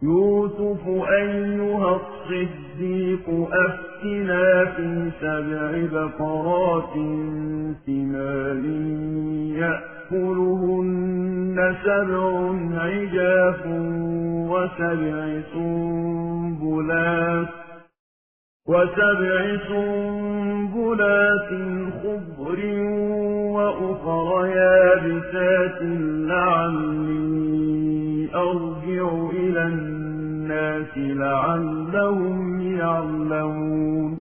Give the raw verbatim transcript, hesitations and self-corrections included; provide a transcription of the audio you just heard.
يوسف أيها الصديق أفتنا في سبع بقرات ثمان يأكلهن سبع عجاف وسبع سنبلات وسبع سنبلات خضر وأخر يابسات لعلي أرجع إلى الناس لعلهم يعلمون